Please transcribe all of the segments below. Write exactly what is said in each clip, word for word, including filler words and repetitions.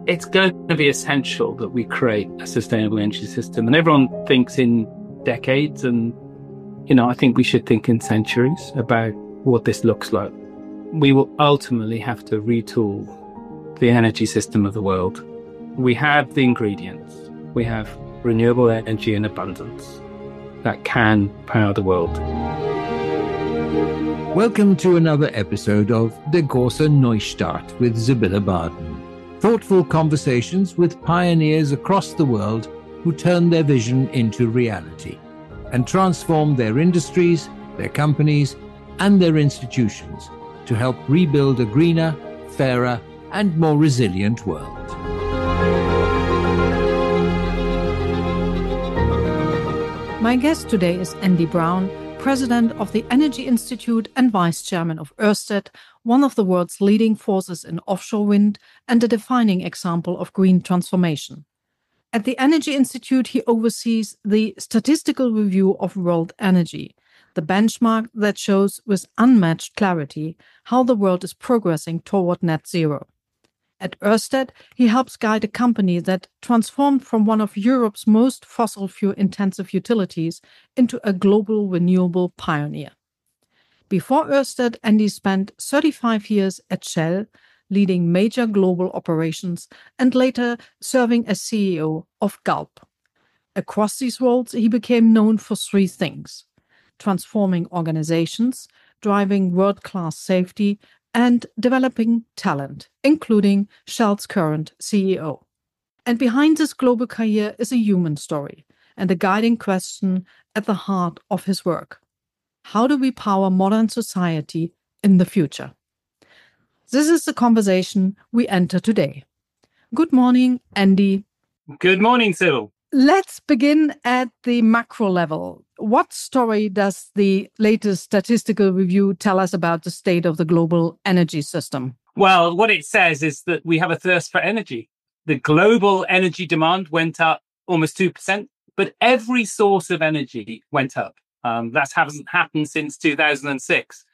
It's going to be essential that we create a sustainable energy system. And everyone thinks in decades. And, you know, I think we should think in centuries about what this looks like. We will ultimately have to retool the energy system of the world. We have the ingredients. We have renewable energy in abundance that can power the world. Welcome to another episode of Der große Neustart with Sibylle Barden. Thoughtful conversations with pioneers across the world who turn their vision into reality and transform their industries, their companies, and their institutions to help rebuild a greener, fairer, and more resilient world. My guest today is Andy Brown, President of the Energy Institute and Vice Chairman of Ørsted, one of the world's leading forces in offshore wind and a defining example of green transformation. At the Energy Institute, he oversees the statistical review of world energy, the benchmark that shows with unmatched clarity how the world is progressing toward net zero. At Ørsted, he helps guide a company that transformed from one of Europe's most fossil fuel-intensive utilities into a global renewable pioneer. Before Ørsted, Andy spent thirty-five years at Shell, leading major global operations, and later serving as C E O of Gulp. Across these roles, he became known for three things: transforming organizations, driving world-class safety, and developing talent, including Shell's current C E O. And behind this global career is a human story and a guiding question at the heart of his work. How do we power modern society in the future? This is the conversation we enter today. Good morning, Andy. Good morning, Sibylle. Let's begin at the macro level. What story does the latest statistical review tell us about the state of the global energy system? Well, what it says is that we have a thirst for energy. The global energy demand went up almost two percent, but every source of energy went up. Um, that hasn't happened since two thousand six.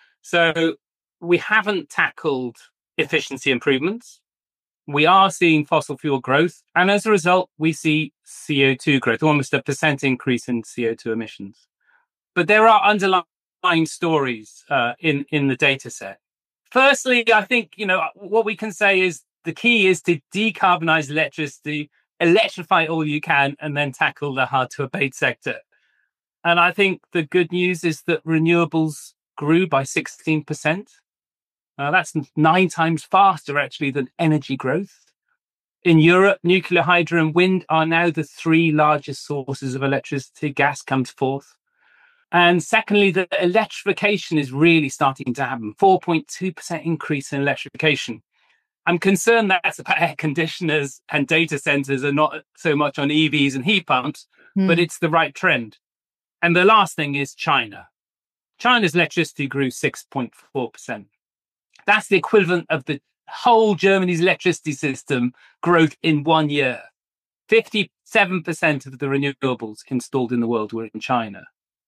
So we haven't tackled efficiency improvements. We are seeing fossil fuel growth. And as a result, we see C O two growth, almost a percent increase in C O two emissions. But there are underlying stories uh, in, in the data set. Firstly, I think, you know, what we can say is the key is to decarbonize electricity, electrify all you can, and then tackle the hard to abate sector. And I think the good news is that renewables grew by sixteen percent. Uh, that's nine times faster, actually, than energy growth. In Europe, nuclear, hydro, and wind are now the three largest sources of electricity. Gas comes fourth. And secondly, the electrification is really starting to happen. four point two percent increase in electrification. I'm concerned that that's about air conditioners and data centers and not so much on E Vs and heat pumps, mm. but it's the right trend. And the last thing is China. China's electricity grew six point four percent. That's the equivalent of the whole Germany's electricity system growth in one year. fifty-seven percent of the renewables installed in the world were in China.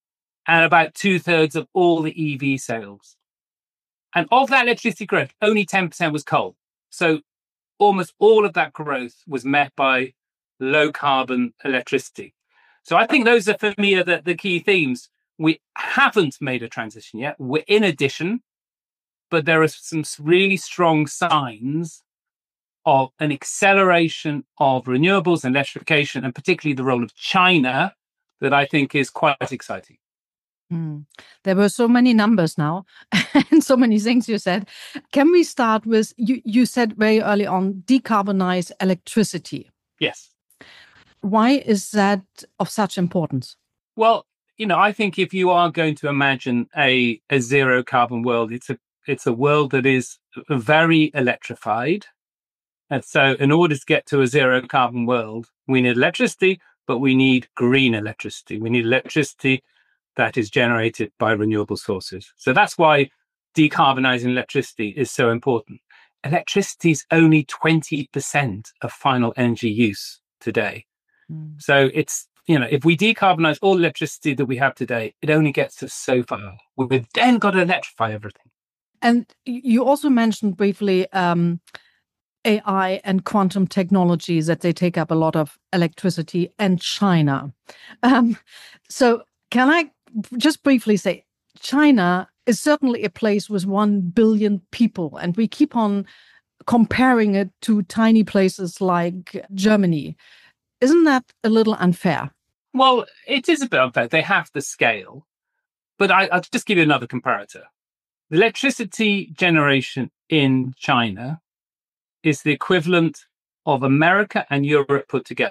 And about two thirds of all the E V sales. And of that electricity growth, only ten percent was coal. So almost all of that growth was met by low carbon electricity. So I think those are, for me, are the, the key themes. We haven't made a transition yet. We're in addition. But there are some really strong signs of an acceleration of renewables and electrification, and particularly the role of China, that I think is quite exciting. Mm. There were so many numbers now and so many things you said. Can we start with, you, you said very early on, decarbonize electricity. Yes. Why is that of such importance? Well, you know, I think if you are going to imagine a, a zero carbon world, it's a It's a world that is very electrified. And so in order to get to a zero carbon world, we need electricity, but we need green electricity. We need electricity that is generated by renewable sources. So that's why decarbonizing electricity is so important. Electricity is only twenty percent of final energy use today. Mm. So it's, you know, if we decarbonize all electricity that we have today, it only gets us so far. We've then got to electrify everything. And you also mentioned briefly um, A I and quantum technologies, that they take up a lot of electricity, and China. Um, so can I just briefly say, China is certainly a place with one billion people, and we keep on comparing it to tiny places like Germany. Isn't that a little unfair? Well, it is a bit unfair. They have the scale. But I, I'll just give you another comparator. The electricity generation in China is the equivalent of America and Europe put together.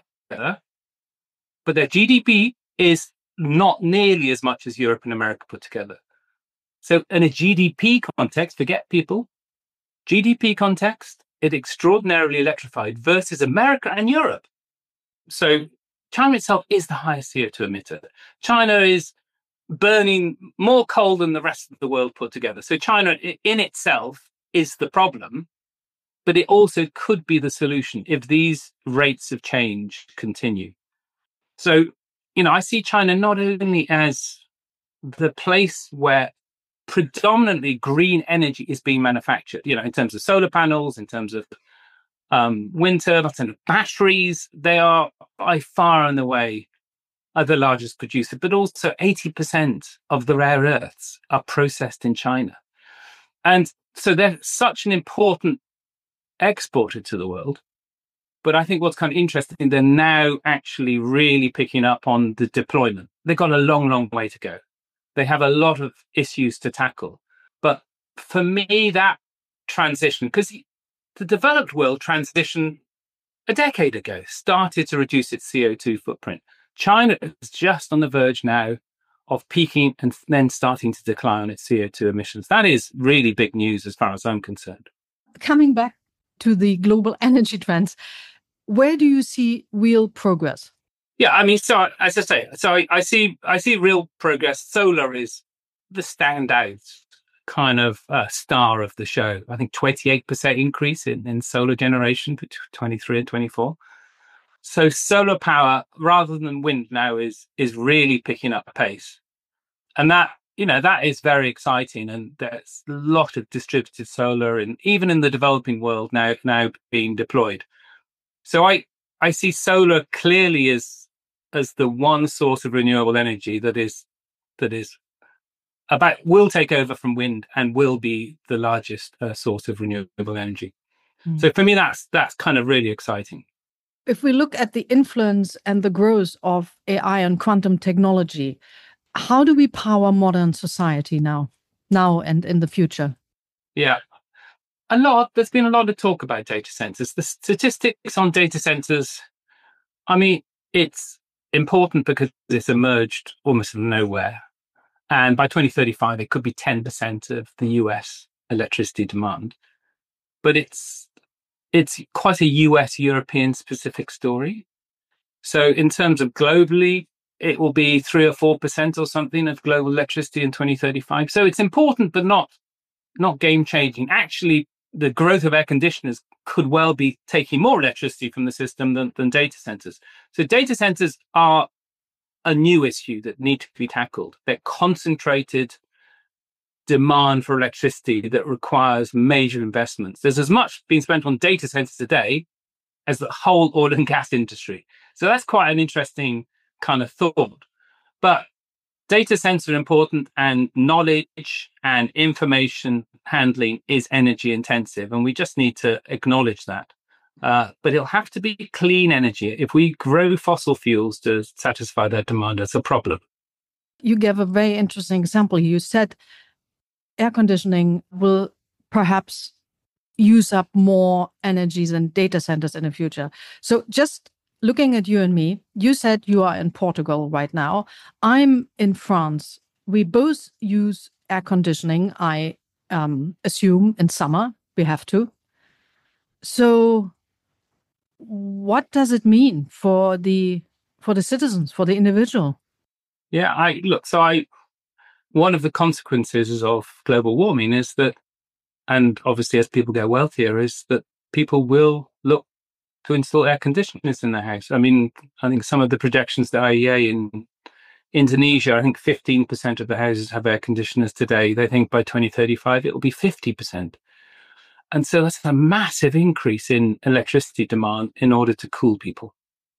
But their G D P is not nearly as much as Europe and America put together. So in a G D P context, forget people, G D P context, it's extraordinarily electrified versus America and Europe. So China itself is the highest C O two emitter. China is burning more coal than the rest of the world put together. So China in itself is the problem, but it also could be the solution if these rates of change continue. So, you know, I see China not only as the place where predominantly green energy is being manufactured, you know, in terms of solar panels, in terms of um, wind turbines and batteries, they are by far and away are the largest producer, but also eighty percent of the rare earths are processed in China. And so they're such an important exporter to the world. But I think what's kind of interesting, they're now actually really picking up on the deployment. They've got a long, long way to go. They have a lot of issues to tackle. But for me, that transition, because the developed world transition a decade ago started to reduce its C O two footprint. China is just on the verge now of peaking and then starting to decline on its C O two emissions. That is really big news as far as I'm concerned. Coming back to the global energy trends, where do you see real progress? Yeah, I mean, so as I say, so I, I see I see real progress. Solar is the standout kind of uh, star of the show. I think twenty-eight percent increase in, in solar generation for twenty-three and twenty-four. So solar power, rather than wind now, is is really picking up pace. And that, you know, that is very exciting. And there's a lot of distributed solar, and even in the developing world now, now being deployed. So I, I see solar clearly as as the one source of renewable energy that is that is about will take over from wind and will be the largest uh, source of renewable energy. Mm. So for me, that's that's kind of really exciting. If we look at the influence and the growth of A I and quantum technology, how do we power modern society now, now and in the future? Yeah, a lot. There's been a lot of talk about data centers. The statistics on data centers, I mean, it's important because it's emerged almost from nowhere. And by twenty thirty-five, it could be ten percent of the U S electricity demand. But it's it's quite a U S European specific story. So in terms of globally, it will be three or four percent or something of global electricity in twenty thirty-five. So it's important, but not not game changing. Actually, the growth of air conditioners could well be taking more electricity from the system than, than data centers. So data centers are a new issue that need to be tackled. They're concentrated demand for electricity that requires major investments. There's as much being spent on data centers today as the whole oil and gas industry. So that's quite an interesting kind of thought. But data centers are important, and knowledge and information handling is energy intensive, and we just need to acknowledge that. Uh, but it'll have to be clean energy. If we grow fossil fuels to satisfy that demand, that's a problem. You gave a very interesting example. You said air conditioning will perhaps use up more energy than data centers in the future. So just looking at you and me, you said you are in Portugal right now. I'm in France. We both use air conditioning, I um, assume, in summer. We have to. So what does it mean for the for the citizens, for the individual? Yeah, I look, so I one of the consequences of global warming is that, and obviously as people get wealthier, is that people will look to install air conditioners in their house. I mean, I think some of the projections that I E A in Indonesia, I think fifteen percent of the houses have air conditioners today. They think by twenty thirty-five, it will be fifty percent. And so that's a massive increase in electricity demand in order to cool people.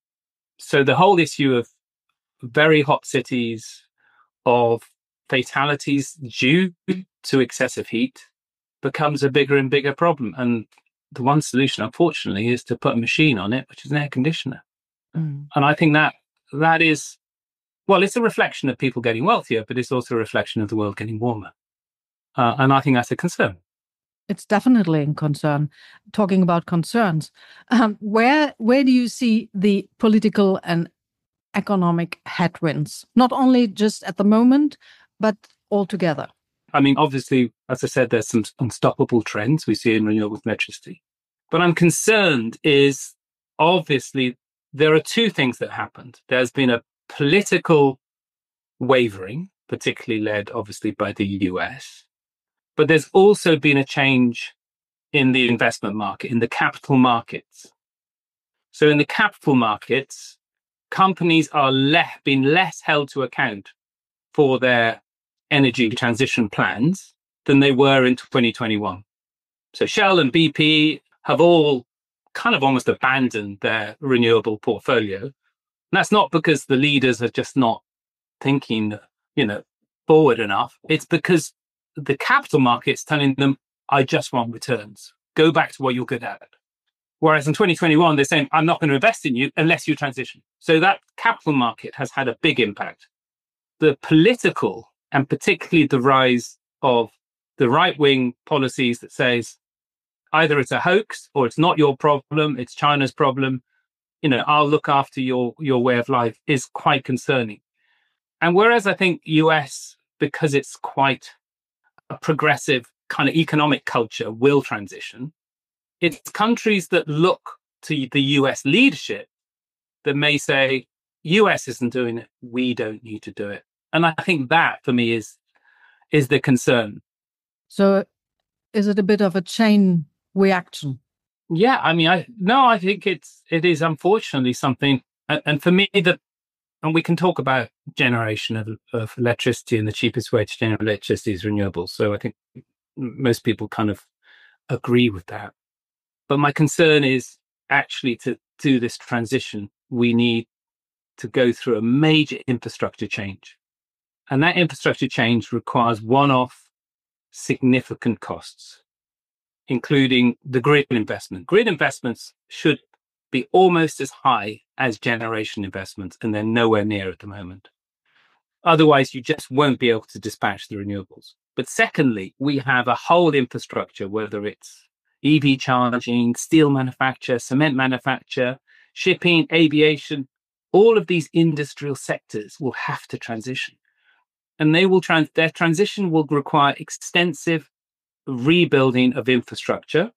So the whole issue of very hot cities, of fatalities due to excessive heat, becomes a bigger and bigger problem. And the one solution, unfortunately, is to put a machine on it, which is an air conditioner. Mm. And I think that that is, well, it's a reflection of people getting wealthier, but it's also a reflection of the world getting warmer. Uh, and I think that's a concern. It's definitely a concern. Talking about concerns, um, where where do you see the political and economic headwinds, not only just at the moment, but altogether? I mean, obviously, as I said, there's some unstoppable trends we see in renewable electricity. But I'm concerned is, obviously, there are two things that happened. There's been a political wavering, particularly led, obviously, by the U S. But there's also been a change in the investment market, in the capital markets. So in the capital markets, companies are le- being less held to account for their energy transition plans than they were in twenty twenty-one. So Shell and B P have all kind of almost abandoned their renewable portfolio. And that's not because the leaders are just not thinking, you know, forward enough. It's because the capital market's telling them, I just want returns. Go back to what you're good at. Whereas in twenty twenty-one, they're saying, I'm not going to invest in you unless you transition. So that capital market has had a big impact. The political, and particularly the rise of the right-wing policies that says either it's a hoax or it's not your problem, it's China's problem, you know, I'll look after your, your way of life, is quite concerning. And whereas I think U S, because it's quite a progressive kind of economic culture, will transition, it's countries that look to the U S leadership that may say, U S isn't doing it, we don't need to do it. And I think that, for me, is is the concern. So is it a bit of a chain reaction? Yeah, I mean, I no, I think it's it is unfortunately something, and, and for me, that, and we can talk about generation of, of electricity, and the cheapest way to generate electricity is renewables. So I think most people kind of agree with that. But my concern is actually to do this transition, we need to go through a major infrastructure change. And that infrastructure change requires one-off significant costs, including the grid investment. Grid investments should be almost as high as generation investments, and they're nowhere near at the moment. Otherwise, you just won't be able to dispatch the renewables. But secondly, we have a whole infrastructure, whether it's E V charging, steel manufacture, cement manufacture, shipping, aviation, all of these industrial sectors will have to transition. And they will trans- their transition will require extensive rebuilding of infrastructure,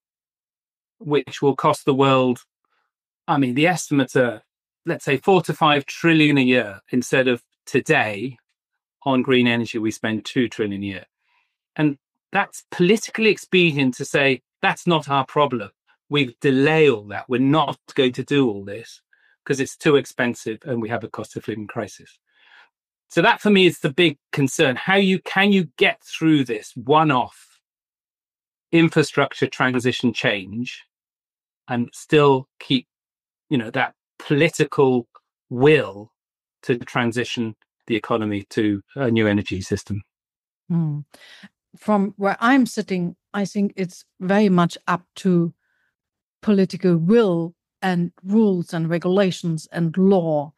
which will cost the world, I mean, the estimates are, let's say, four to five trillion a year. Instead of today, on green energy, we spend two trillion a year. And that's politically expedient to say, that's not our problem. We delay all that. We're not going to do all this because it's too expensive and we have a cost of living crisis. So that, for me, is the big concern. How you can you get through this one-off infrastructure transition change and still keep, you know, that political will to transition the economy to a new energy system? Mm. From where I'm sitting, I think it's very much up to political will and rules and regulations and law.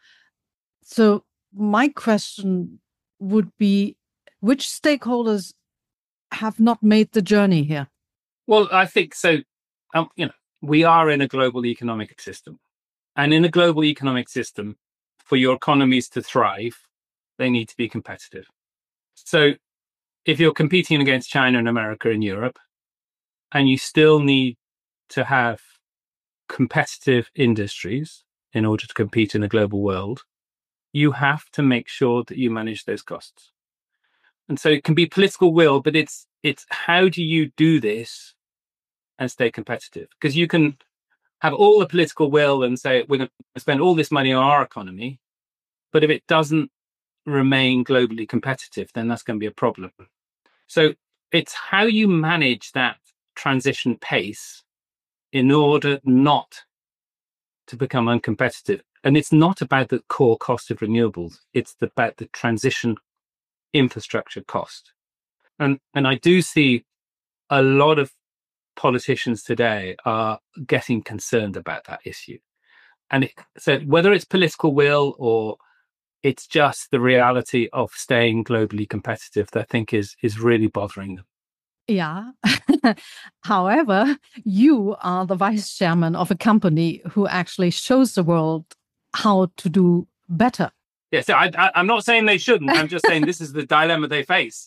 So my question would be, which stakeholders have not made the journey here? Well, I think so. Um, you know, we are in a global economic system. And in a global economic system, for your economies to thrive, they need to be competitive. So if you're competing against China and America and Europe, and you still need to have competitive industries in order to compete in a global world, you have to make sure that you manage those costs. And so it can be political will, but it's it's how do you do this and stay competitive? Because you can have all the political will and say, we're going to spend all this money on our economy, but if it doesn't remain globally competitive, then that's going to be a problem. So it's how you manage that transition pace in order not to become uncompetitive. And it's not about the core cost of renewables. It's about the transition infrastructure cost. And, and I do see a lot of politicians today are getting concerned about that issue. And it, so whether it's political will or it's just the reality of staying globally competitive that I think is is really bothering them. Yeah. However, you are the vice chairman of a company who actually shows the world how to do better. Yeah, so I, I, I'm not saying they shouldn't. I'm just saying this is the dilemma they face.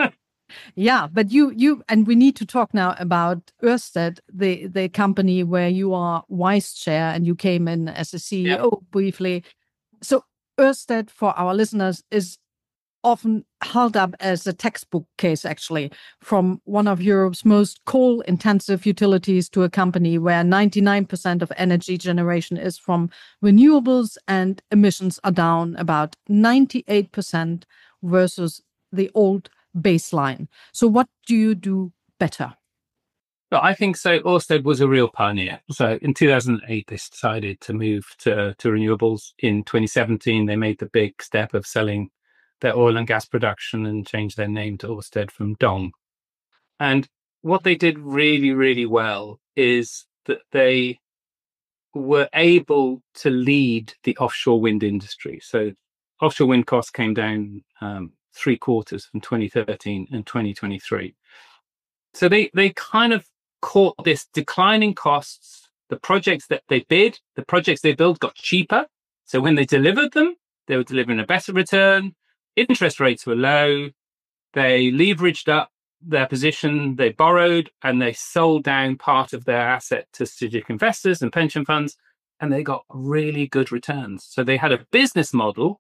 Yeah, but you, you, and we need to talk now about Ørsted, the, the company where you are vice chair and you came in as a C E O yeah. briefly. So Ørsted, for our listeners, is often held up as a textbook case, actually, from one of Europe's most coal-intensive utilities to a company where ninety-nine percent of energy generation is from renewables and emissions are down about ninety-eight percent versus the old baseline. So what do you do better? Well, I think so. Ørsted was a real pioneer. So in two thousand eight, they decided to move to, to renewables. In twenty seventeen, they made the big step of selling their oil and gas production and changed their name to Ørsted from Dong. And what they did really, really well is that they were able to lead the offshore wind industry. So offshore wind costs came down um, three quarters from twenty thirteen and twenty twenty-three. So they, they kind of caught this declining costs. The projects that they bid, the projects they built got cheaper. So when they delivered them, they were delivering a better return. Interest rates were low. They leveraged up their position. They borrowed and they sold down part of their asset to strategic investors and pension funds, and they got really good returns. So they had a business model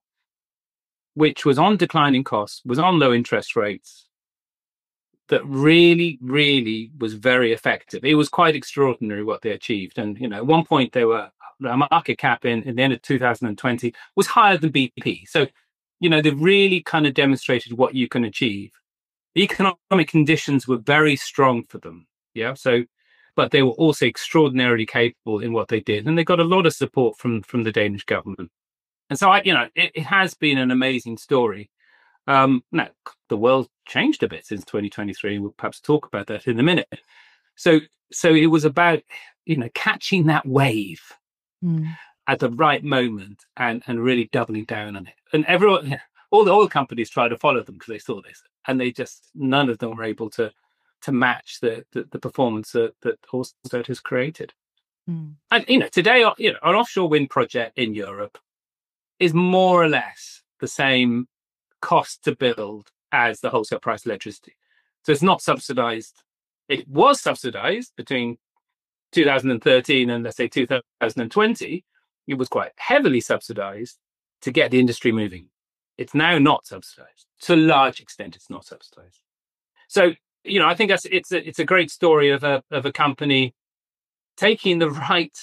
which was on declining costs, was on low interest rates, that really, really was very effective. It was quite extraordinary what they achieved. And, you know, at one point they were, their market cap in, in the end of two thousand twenty was higher than B P. So, you know, they've really kind of demonstrated what you can achieve. The economic conditions were very strong for them. Yeah. So, but they were also extraordinarily capable in what they did. And they got a lot of support from, from the Danish government. And so, I, you know, it, it has been an amazing story. Um, now, the world changed a bit since twenty twenty-three. We'll perhaps talk about that in a minute. So, so it was about, you know, catching that wave mm. at the right moment and, and really doubling down on it. And everyone, all the oil companies tried to follow them because they saw this, and they just, none of them were able to to match the the, the performance that, that Ørsted has created. Mm. And, you know, today, you know, an offshore wind project in Europe is more or less the same cost to build as the wholesale price of electricity. So it's not subsidized. It was subsidized between two thousand thirteen and let's say two thousand twenty. It was quite heavily subsidized to get the industry moving. It's now not subsidized. To a large extent, it's not subsidized. So, you know, I think that's it's a, it's a great story of a of a company taking the right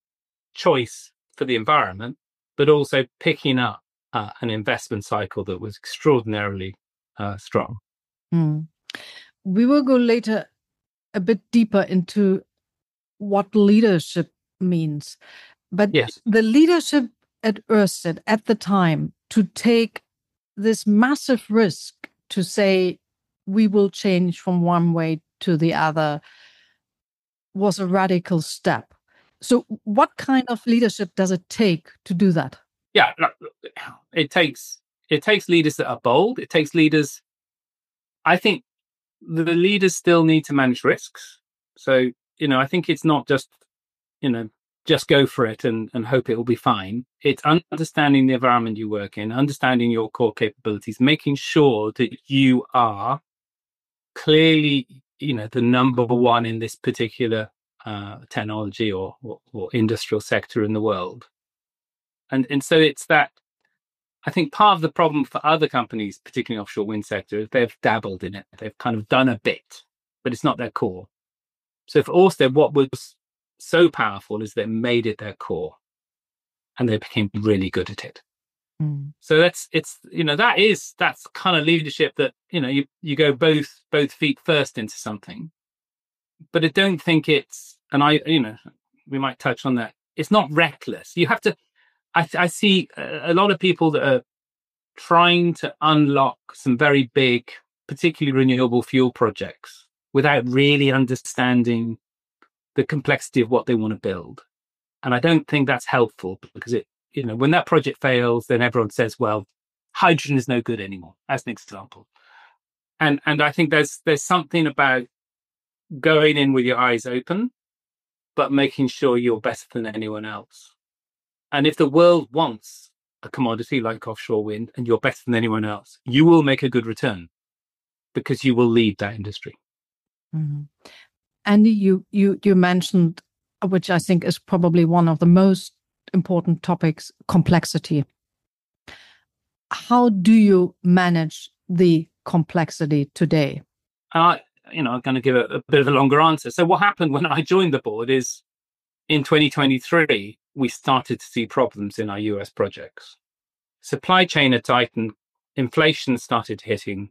choice for the environment, but also picking up Uh, an investment cycle that was extraordinarily uh, strong. Mm. We will go later a bit deeper into what leadership means. But yes. The leadership at Ørsted at the time to take this massive risk to say we will change from one way to the other was a radical step. So what kind of leadership does it take to do that? Yeah, it takes it takes leaders that are bold. It takes leaders. I think the leaders still need to manage risks. So, you know, I think it's not just, you know, just go for it and, and hope it will be fine. It's understanding the environment you work in, understanding your core capabilities, making sure that you are clearly, you know, the number one in this particular uh, technology or, or, or industrial sector in the world. And and so it's that, I think part of the problem for other companies, particularly offshore wind sector, is they've dabbled in it. They've kind of done a bit, but it's not their core. So for Ørsted, what was so powerful is they made it their core and they became really good at it. Mm. So that's, it's, you know, that is, that's kind of leadership that, you know, you, you go both, both feet first into something. but I don't think it's, and I, you know, we might touch on that. It's not reckless. You have to, I, I see a lot of people that are trying to unlock some very big, particularly renewable fuel projects without really understanding the complexity of what they want to build. And I don't think that's helpful, because it, you know, when that project fails, then everyone says, well, hydrogen is no good anymore, as an example. And and I think there's there's something about going in with your eyes open, but making sure you're better than anyone else. And if the world wants a commodity like offshore wind and you're better than anyone else, you will make a good return, because you will lead that industry. Mm-hmm. Andy, you, you, you mentioned, which I think is probably one of the most important topics, complexity. How do you manage the complexity today? Uh, you know, I'm going to give a, a bit of a longer answer. So what happened when I joined the board is in twenty twenty-three, we started to see problems in our U S projects. Supply chain had tightened, inflation started hitting.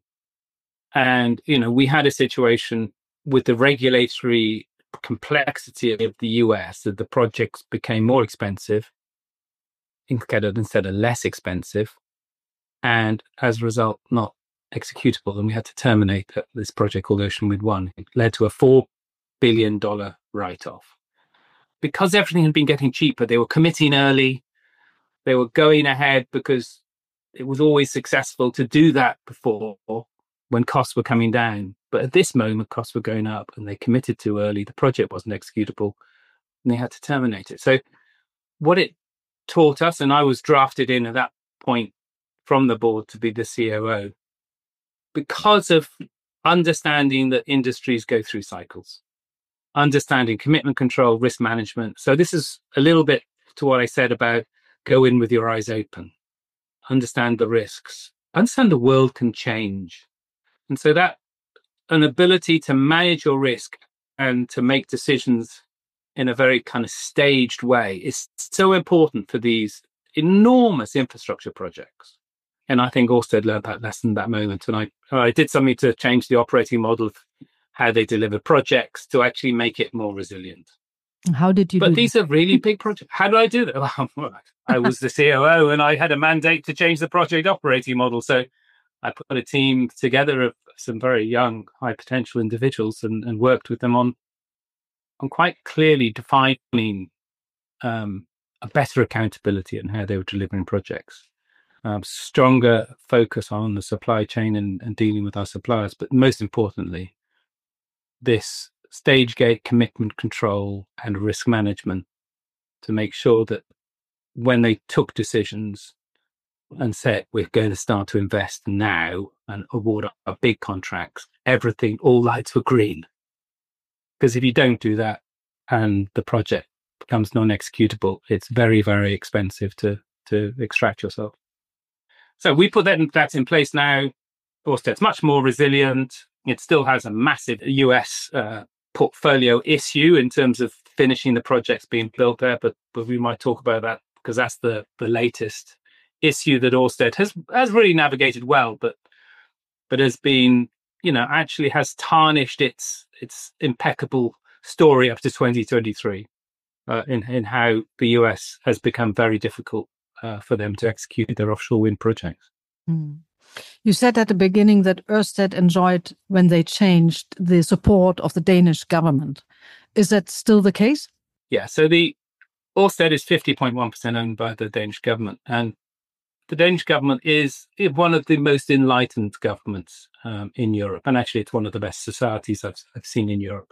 And, you know, we had a situation with the regulatory complexity of the U S that the projects became more expensive instead of, instead of less expensive. And as a result, not executable. And we had to terminate this project called Ocean Wind one. It led to a four billion dollars write-off. Because everything had been getting cheaper, they were committing early. They were going ahead because it was always successful to do that before when costs were coming down. But at this moment, costs were going up and they committed too early. The project wasn't executable and they had to terminate it. So what it taught us, and I was drafted in at that point from the board to be the C O O, because of understanding that industries go through cycles, understanding commitment control, risk management. So this is a little bit to what I said about go in with your eyes open, understand the risks, understand the world can change. And so that an ability to manage your risk and to make decisions in a very kind of staged way is so important for these enormous infrastructure projects. And I think Ørsted learned that lesson at that moment. And I, I did something to change the operating model of how they deliver projects to actually make it more resilient. How did you but do these that? are really big projects. How do I do that? Well, I was the C O O and I had a mandate to change the project operating model. So I put a team together of some very young, high potential individuals and, and worked with them on, on quite clearly defining um, a better accountability in how they were delivering projects. Um, stronger focus on the supply chain and, and dealing with our suppliers. But most importantly, this stage gate commitment control and risk management to make sure that when they took decisions and said, we're going to start to invest now and award our big contracts, everything, all lights were green. Because if you don't do that and the project becomes non-executable, it's very, very expensive to, to extract yourself. So we put that in, that's in place now. Ørsted's much more resilient. It still has a massive U S uh, portfolio issue in terms of finishing the projects being built there, but but we might talk about that because that's the the latest issue that Ørsted has has really navigated well, but but has been, you know, actually has tarnished its its impeccable story up to twenty twenty-three uh, in in how the U S has become very difficult uh, for them to execute their offshore wind projects. Mm. You said at the beginning that Ørsted enjoyed when they changed the support of the Danish government. Is that still the case? Yeah, so the Ørsted is fifty point one percent owned by the Danish government, and the Danish government is one of the most enlightened governments um, in Europe, and actually it's one of the best societies I've, I've seen in Europe.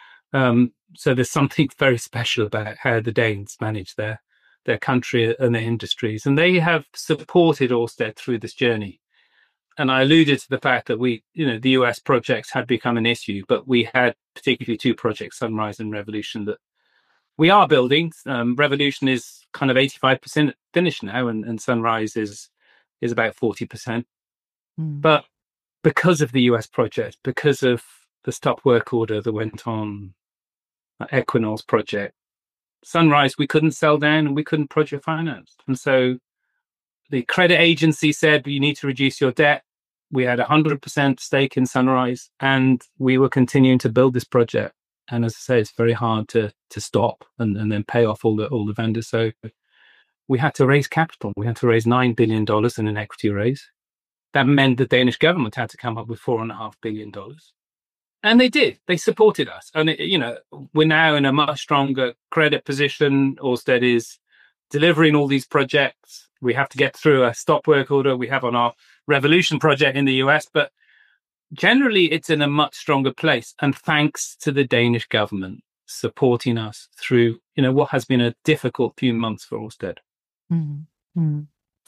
Um, so there's something very special about how the Danes manage their their country and their industries, and they have supported Ørsted through this journey. And I alluded to the fact that we, you know, the U S projects had become an issue, but we had particularly two projects, Sunrise and Revolution, that we are building. Um, Revolution is kind of eighty-five percent finished now, and, and Sunrise is is about forty percent. Mm. But because of the U S project, because of the stop work order that went on uh, Equinor's project, Sunrise we couldn't sell down and we couldn't project finance. And so the credit agency said, you need to reduce your debt. We had a one hundred percent stake in Sunrise and we were continuing to build this project. And as I say, it's very hard to to stop and, and then pay off all the all the vendors. So we had to raise capital. We had to raise nine billion dollars in an equity raise. That meant the Danish government had to come up with four and a half billion dollars. And they did. They supported us. And, it, you know, we're now in a much stronger credit position. Ørsted is delivering all these projects. We have to get through a stop work order we have on our Revolution project in the U S. But generally, it's in a much stronger place. And thanks to the Danish government supporting us through, you know, what has been a difficult few months for Ørsted. Mm-hmm.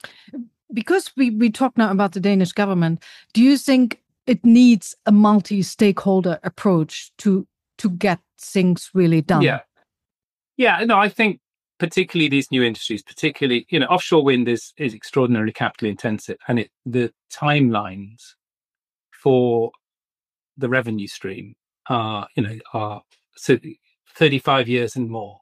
Because we, we talk now about the Danish government, do you think it needs a multi-stakeholder approach to to get things really done? Yeah. Yeah, no, I think particularly these new industries, particularly, you know, offshore wind is is extraordinarily capital intensive, and it the timelines for the revenue stream are, you know, are thirty-five years and more.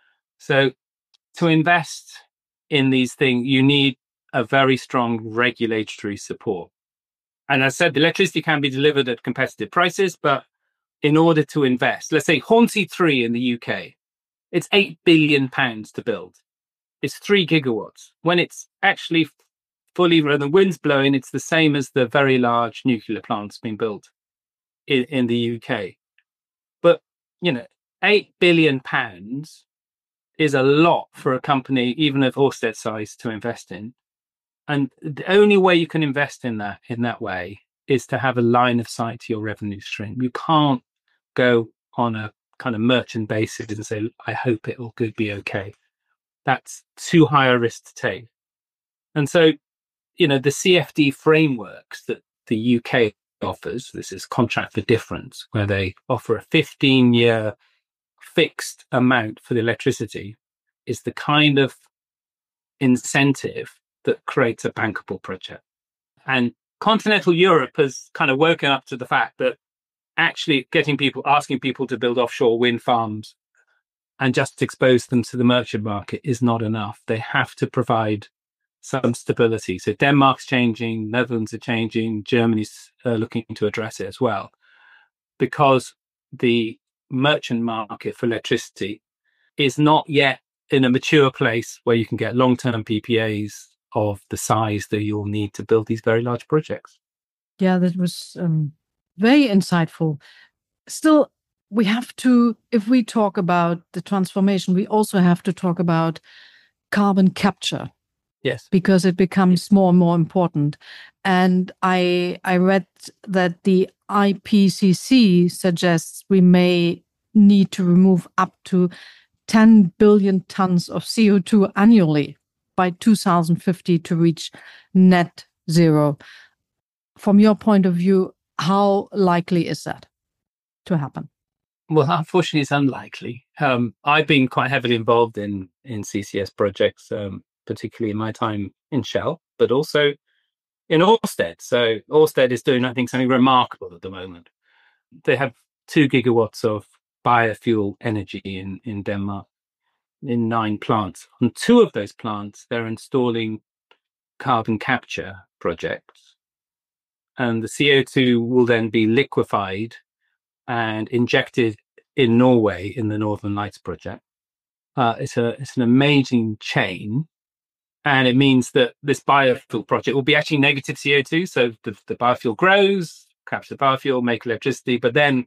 So to invest in these things, you need a very strong regulatory support. And as I said, the electricity can be delivered at competitive prices, but in order to invest, let's say Hornsea three in the U K, it's eight billion pounds to build. It's three gigawatts. When it's actually fully, when the wind's blowing, it's the same as the very large nuclear plants being built in, in the U K. But, you know, eight billion pounds is a lot for a company, even of Ørsted size, to invest in. And the only way you can invest in that in that way is to have a line of sight to your revenue stream. You can't go on a kind of merchant basis and say, I hope it will be okay. That's too high a risk to take. And so, you know, the C F D frameworks that the U K offers, this is contract for difference, where they offer a fifteen-year fixed amount for the electricity, is the kind of incentive that creates a bankable project. And continental Europe has kind of woken up to the fact that actually getting people, asking people to build offshore wind farms and just expose them to the merchant market is not enough. They have to provide some stability. So Denmark's changing, Netherlands are changing, Germany's uh, looking to address it as well, because the merchant market for electricity is not yet in a mature place where you can get long-term P P As of the size that you'll need to build these very large projects. Yeah, that was um, very insightful. Still, we have to, if we talk about the transformation, we also have to talk about carbon capture. Yes. Because it becomes more and more important. And I I read that the I P C C suggests we may need to remove up to ten billion tons of C O two annually by two thousand fifty to reach net zero. From your point of view, how likely is that to happen? Well, unfortunately, it's unlikely. Um, I've been quite heavily involved in, in C C S projects, um, particularly in my time in Shell, but also in Ørsted. So Ørsted is doing, I think, something remarkable at the moment. They have two gigawatts of biofuel energy in, in Denmark, in nine plants. On two of those plants, they're installing carbon capture projects. And the C O two will then be liquefied and injected in Norway in the Northern Lights project. Uh, it's a it's an amazing chain. And it means that this biofuel project will be actually negative C O two. So the, the biofuel grows, capture the biofuel, make electricity, but then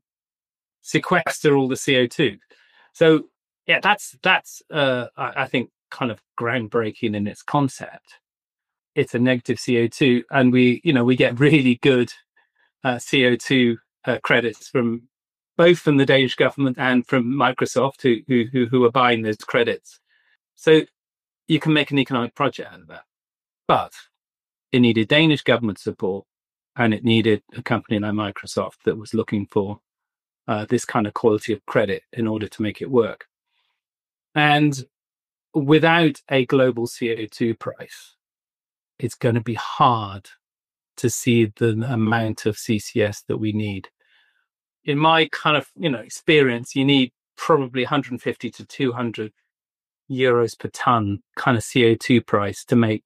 sequester all the C O two. So yeah, that's, that's uh, I, I think, kind of groundbreaking in its concept. It's a negative C O two, and we, you know, we get really good uh, C O two uh, credits from both from the Danish government and from Microsoft, who, who, who are buying those credits. So you can make an economic project out of that. But it needed Danish government support, and it needed a company like Microsoft that was looking for uh, this kind of quality of credit in order to make it work. And without a global C O two price, it's going to be hard to see the amount of C C S that we need. In my kind of, you know, experience, you need probably one hundred fifty to two hundred euros per ton kind of C O two price to make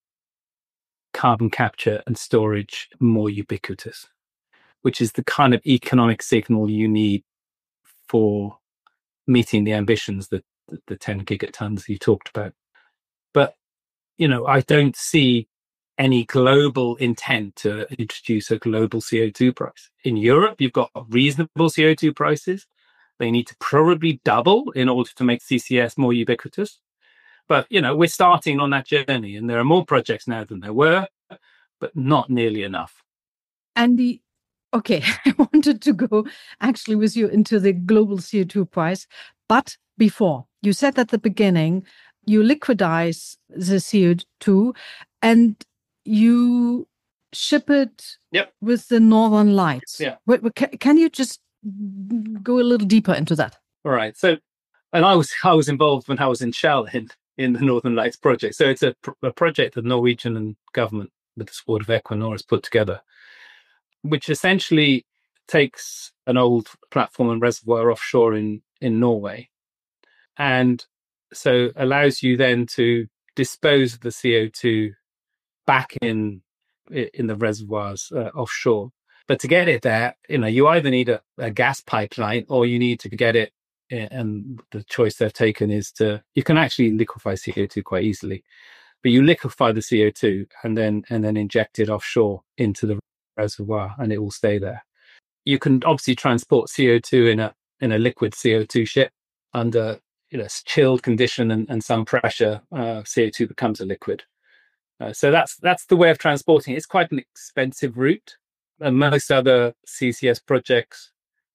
carbon capture and storage more ubiquitous, which is the kind of economic signal you need for meeting the ambitions, that the, the ten gigatons you talked about. But, you know, I don't see any global intent to introduce a global C O two price. In Europe, you've got reasonable C O two prices. They need to probably double in order to make C C S more ubiquitous. But, you know, we're starting on that journey, and there are more projects now than there were, but not nearly enough. Andy, okay, I wanted to go actually with you into the global C O two price. But before, you said at the beginning, you liquidize the C O two and you ship it yep. with the Northern Lights. Yeah. Wait, wait, can, can you just go a little deeper into that? All right. So, and I was I was involved when I was in Shell in, in the Northern Lights project. So it's a, a project that the Norwegian government, with the support of Equinor, has put together, which essentially takes an old platform and reservoir offshore in, in Norway, and so allows you then to dispose of the C O two back in in the reservoirs uh, offshore. But to get it there, you know, you either need a, a gas pipeline or you need to get it. And the choice they've taken is to, you can actually liquefy C O two quite easily, but you liquefy the C O two and then and then inject it offshore into the reservoir, and it will stay there. You can obviously transport C O two in a in a liquid C O two ship under, you know, chilled condition and, and some pressure. Uh, C O two becomes a liquid. Uh, so that's that's the way of transporting it. It's quite an expensive route, and most other C C S projects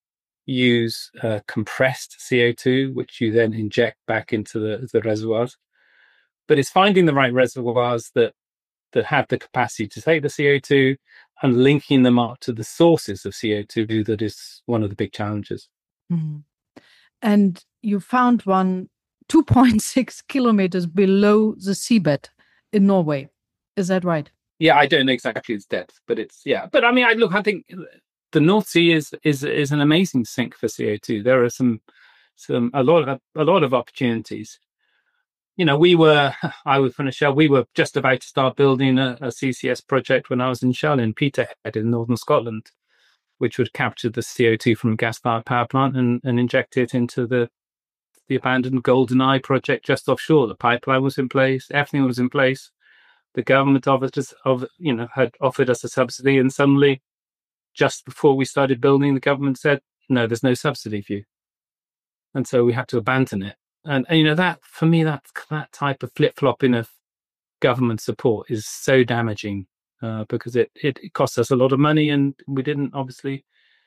use uh, compressed C O two, which you then inject back into the, the reservoirs. But it's finding the right reservoirs that that have the capacity to take the C O two and linking them up to the sources of C O two that is one of the big challenges. Mm-hmm. And you found one two point six kilometers below the seabed in Norway. Is that right? Yeah, I don't know exactly its depth, but it's, yeah. But I mean, I look, I think the North Sea is is is an amazing sink for C O two. There are some some a lot of a lot of opportunities. You know, we were I was from a Shell. We were just about to start building a, a C C S project when I was in Shell in Peterhead in northern Scotland, which would capture the C O two from a gas-fired power plant and, and inject it into the the abandoned Golden Eye project just offshore. The pipeline was in place, everything was in place. The government offered us, of you know, had offered us a subsidy, and suddenly, just before we started building, the government said, "No, there's no subsidy for you," and so we had to abandon it. And, and you know, that for me, that that type of flip flopping of government support is so damaging uh, because it, it it cost us a lot of money, and we didn't obviously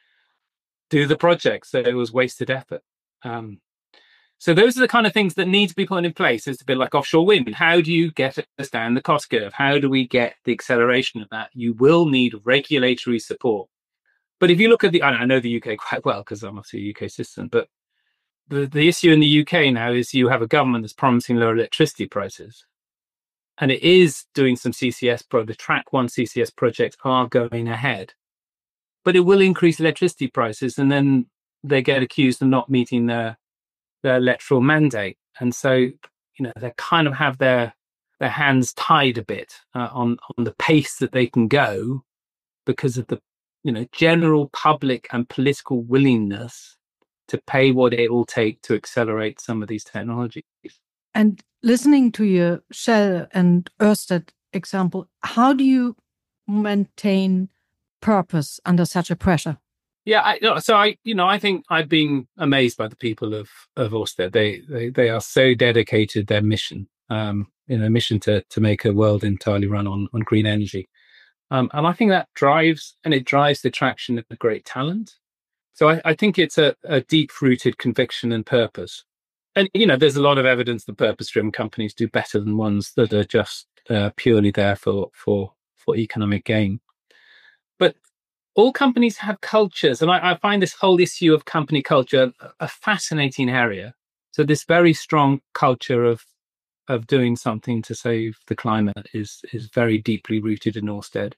do the project, so it was wasted effort. Um, So those are the kind of things that need to be put in place. It's a bit like offshore wind. How do you get us down the cost curve? How do we get the acceleration of that? You will need regulatory support. But if you look at the, I know the U K quite well because I'm obviously a U K citizen, but the, the issue in the U K now is you have a government that's promising lower electricity prices. And it is doing some C C S, pro, the track one C C S projects are going ahead. But it will increase electricity prices, and then they get accused of not meeting their their electoral mandate, and so you know they kind of have their their hands tied a bit uh, on on the pace that they can go because of the you know general public and political willingness to pay what it will take to accelerate some of these technologies. And listening to your Shell and Ørsted example, how do you maintain purpose under such a pressure? Yeah, I, so I, you know, I think I've been amazed by the people of of Ørsted. They they they are so dedicated their mission, um, you know, mission to to make a world entirely run on on green energy, um, and I think that drives and it drives the attraction of the great talent. So I, I think it's a, a deep rooted conviction and purpose, and you know, there's a lot of evidence that purpose driven companies do better than ones that are just uh, purely there for for for economic gain, but all companies have cultures, and I, I find this whole issue of company culture a fascinating area. So this very strong culture of of doing something to save the climate is is very deeply rooted in Ørsted.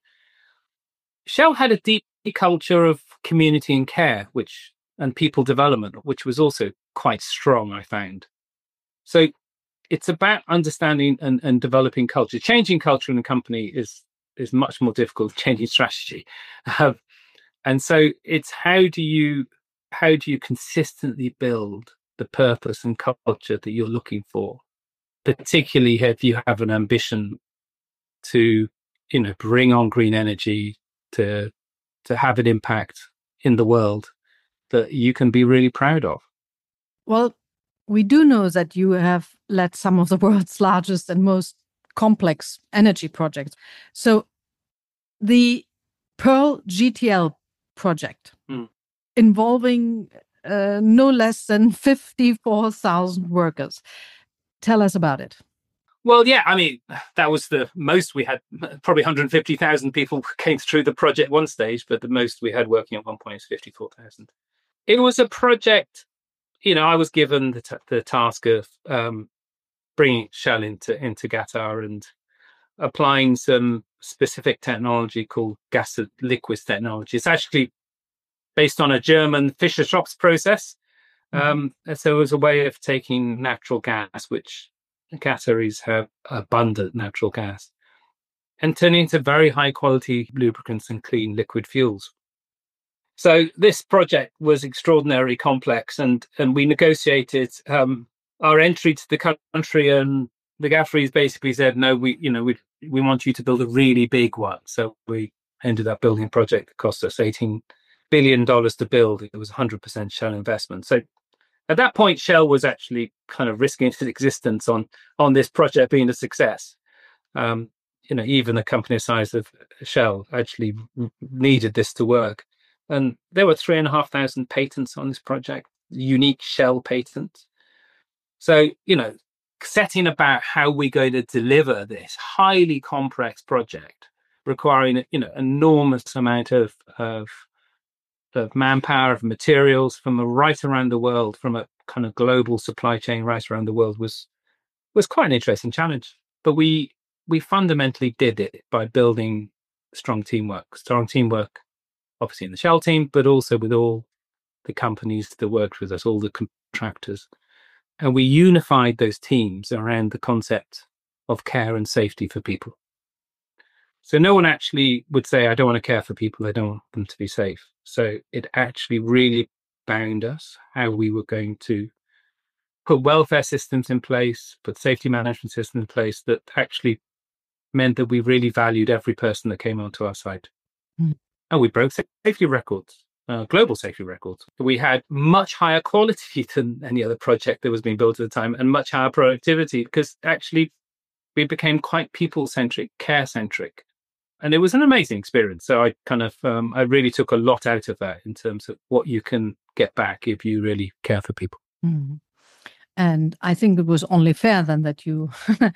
Shell had a deep culture of community and care, which and people development, which was also quite strong, I found. So it's about understanding and, and developing culture. Changing culture in a company is is much more difficult than changing strategy. Um, and so it's how do you how do you consistently build the purpose and culture that you're looking for, particularly if you have an ambition to, you know, bring on green energy, to to have an impact in the world that you can be really proud of. Well, we do know that you have led some of the world's largest and most complex energy projects. So the Pearl G T L project, mm. involving uh, no less than fifty-four thousand workers. Tell us about it. Well, yeah, I mean, that was the most we had. Probably one hundred fifty thousand people came through the project one stage, but the most we had working at one point is fifty-four thousand. It was a project, you know, I was given the, t- the task of um, bringing Shell into, into Qatar and applying some specific technology called gas to liquids technology. It's actually based on a German Fischer-Tropsch process. Um, mm-hmm. So it was a way of taking natural gas, which Qataris have abundant natural gas, and turning into very high quality lubricants and clean liquid fuels. So this project was extraordinarily complex, and, and we negotiated um, our entry to the country, and the Qataris basically said, no, we, you know, we, we want you to build a really big one. So we ended up building a project that cost us eighteen billion dollars to build. It was one hundred percent Shell investment. So at that point, Shell was actually kind of risking its existence on, on this project being a success. Um, you know, even a company the size of Shell actually needed this to work. And there were three and a half thousand patents on this project, unique Shell patents. So, you know, setting about how we're going to deliver this highly complex project requiring, you know, enormous amount of, of of manpower, of materials from right around the world, from a kind of global supply chain right around the world was was quite an interesting challenge. But we we fundamentally did it by building strong teamwork, strong teamwork, obviously in the Shell team, but also with all the companies that worked with us, all the contractors. And we unified those teams around the concept of care and safety for people. So no one actually would say, I don't want to care for people, I don't want them to be safe. So it actually really bound us how we were going to put welfare systems in place, put safety management systems in place that actually meant that we really valued every person that came onto our site. Mm. And we broke safety records, uh, global safety records. We had much higher quality than any other project that was being built at the time, and much higher productivity, because actually we became quite people-centric, care-centric. And it was an amazing experience. So I kind of, um, I really took a lot out of that in terms of what you can get back if you really care for people. Mm. And I think it was only fair then that you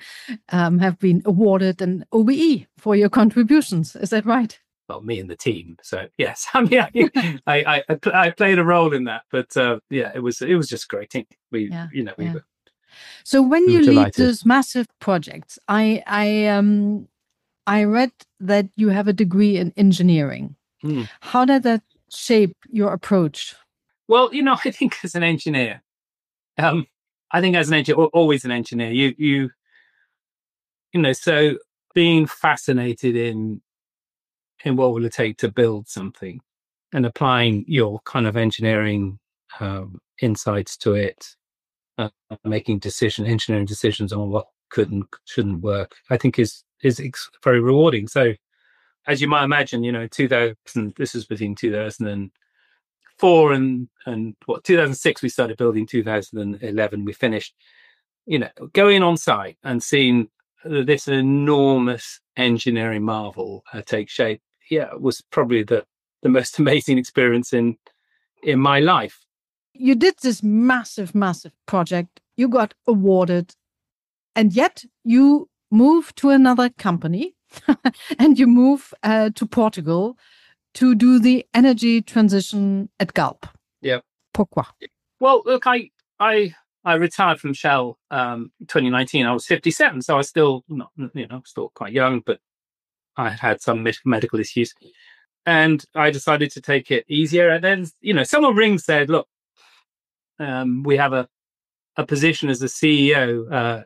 um, have been awarded an O B E for your contributions. Is that right? Well, me and the team. So yes, I mean, I, I, I, I played a role in that. But uh, yeah, it was, it was just great. We, yeah, you know, we yeah. were. So when we you were lead delighted. those massive projects, I, I, um, I read that you have a degree in engineering. Mm. How did that shape your approach? Well, you know, I think as an engineer, um, I think as an engineer, always an engineer, you, you, you know, so being fascinated in, in what will it take to build something and applying your kind of engineering um, insights to it, uh, making decision, engineering decisions on what could and shouldn't work, I think is, is ex- very rewarding. So as you might imagine, you know, two thousand, this is between two thousand four and, and what, two thousand six, we started building, two thousand eleven, we finished, you know, going on site and seeing this enormous engineering marvel uh, take shape. Yeah, it was probably the, the most amazing experience in, in my life. You did this massive, massive project. You got awarded, and yet you moved to another company and you move uh, to Portugal to do the energy transition at Galp. Yeah. Pourquoi? Well, look, I I I retired from Shell um twenty nineteen. I was fifty-seven, so I was still not, you know, still quite young, but I had had some medical issues, and I decided to take it easier. And then, you know, someone rings, said, "Look, um, we have a a position as a C E O uh,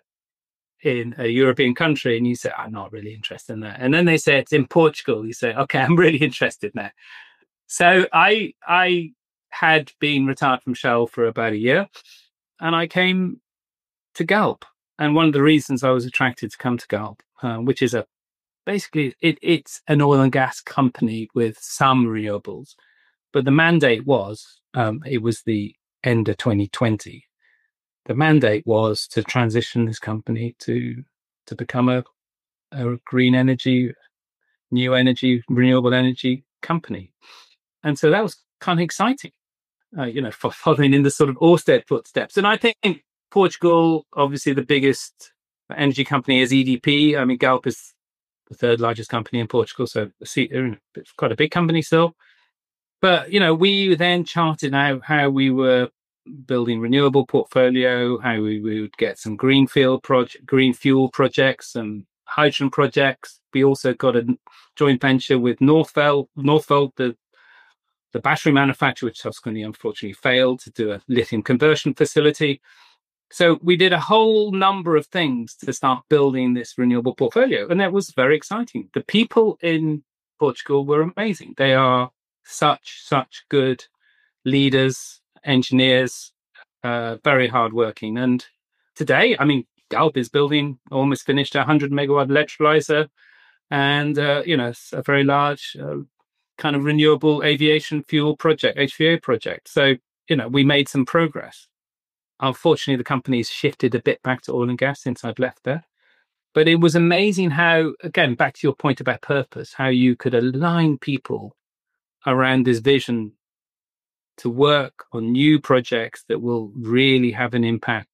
in a European country," and you say, "I'm not really interested in that." And then they say it's in Portugal. You say, "Okay, I'm really interested now." So I I had been retired from Shell for about a year, and I came to Galp. And one of the reasons I was attracted to come to Galp, uh, which is a basically it, it's an oil and gas company with some renewables, but the mandate was um, it was the end of twenty twenty. The mandate was to transition this company to to become a, a green energy, new energy, renewable energy company. And so that was kind of exciting, uh, you know, for following in the sort of Ørsted footsteps. And I think Portugal, obviously the biggest energy company is E D P. I mean, Galp is the third largest company in Portugal, so it's quite a big company still. But, you know, we then charted out how we were building renewable portfolio, how we, we would get some greenfield project, green fuel projects and hydrogen projects. We also got a joint venture with Northvolt, Northvolt, the the battery manufacturer, which subsequently unfortunately failed, to do a lithium conversion facility. So we did a whole number of things to start building this renewable portfolio, and that was very exciting. The people in Portugal were amazing. They are such, such good leaders, engineers, uh, very hardworking. And today, I mean, Galp is building, almost finished, a one hundred megawatt electrolyzer and, uh, you know, a very large uh, kind of renewable aviation fuel project, H V A project. So, you know, we made some progress. Unfortunately, the company's shifted a bit back to oil and gas since I've left there. But it was amazing how, again, back to your point about purpose, how you could align people around this vision to work on new projects that will really have an impact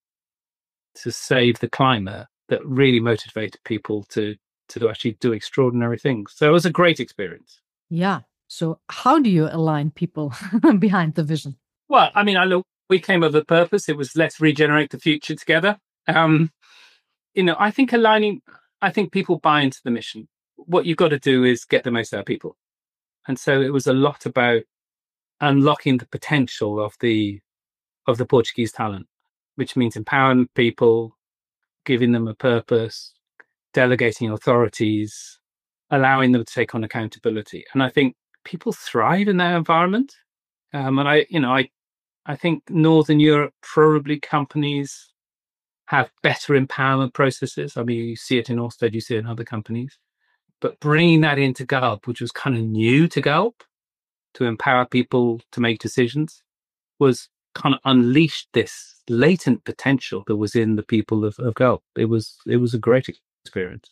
to save the climate, that really motivated people to, to actually do extraordinary things. So it was a great experience. Yeah. So how do you align people behind the vision? Well, I mean, I look, we came up with a purpose. It was let's regenerate the future together. Um, you know, I think aligning, I think people buy into the mission. What you've got to do is get the most out of people. And so it was a lot about unlocking the potential of the of the Portuguese talent, which means empowering people, giving them a purpose, delegating authorities, allowing them to take on accountability. And I think people thrive in that environment. Um, and I, you know, I, I think Northern Europe, probably companies have better empowerment processes. I mean, you see it in Ørsted, you see it in other companies. But bringing that into Galp, which was kind of new to Galp, to empower people to make decisions, was kind of unleashed this latent potential that was in the people of, of Galp. It was it was a great experience.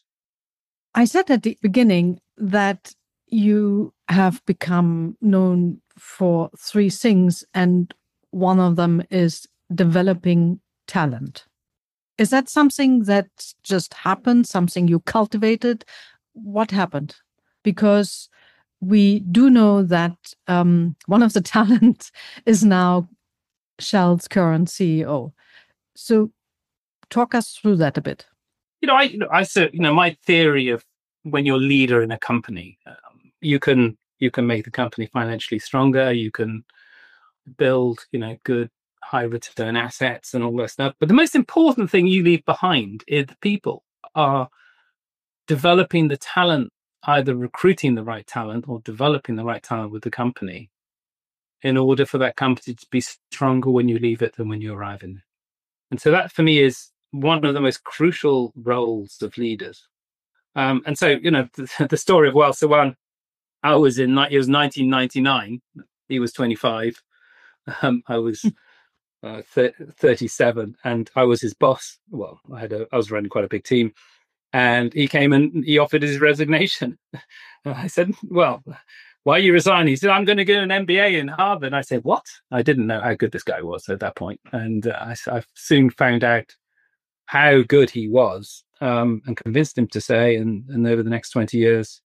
I said at the beginning that you have become known for three things, and one of them is developing talent. Is that something that just happened, something you cultivated? What happened? Because we do know that um, one of the talent is now Shell's current C E O. So talk us through that a bit. You know, I, you know, I said, you know, my theory of when you're leader in a company, um, you can you can make the company financially stronger. You can build, you know, good high return assets and all that stuff. But the most important thing you leave behind is the people are developing the talent, either recruiting the right talent or developing the right talent with the company in order for that company to be stronger when you leave it than when you arrive in it. And so that for me is one of the most crucial roles of leaders. Um, and so, you know, the, the story of Wael Sawan, I was in, it was nineteen ninety-nine. He was twenty-five. Um, I was uh, thirty-seven, and I was his boss. Well, I had a, I was running quite a big team, and he came and he offered his resignation. And I said, well, why are you resigning? He said, I'm going to get an M B A in Harvard. And I said, what? I didn't know how good this guy was at that point. And uh, I, I soon found out how good he was, um, and convinced him to stay. And, and over the next twenty years,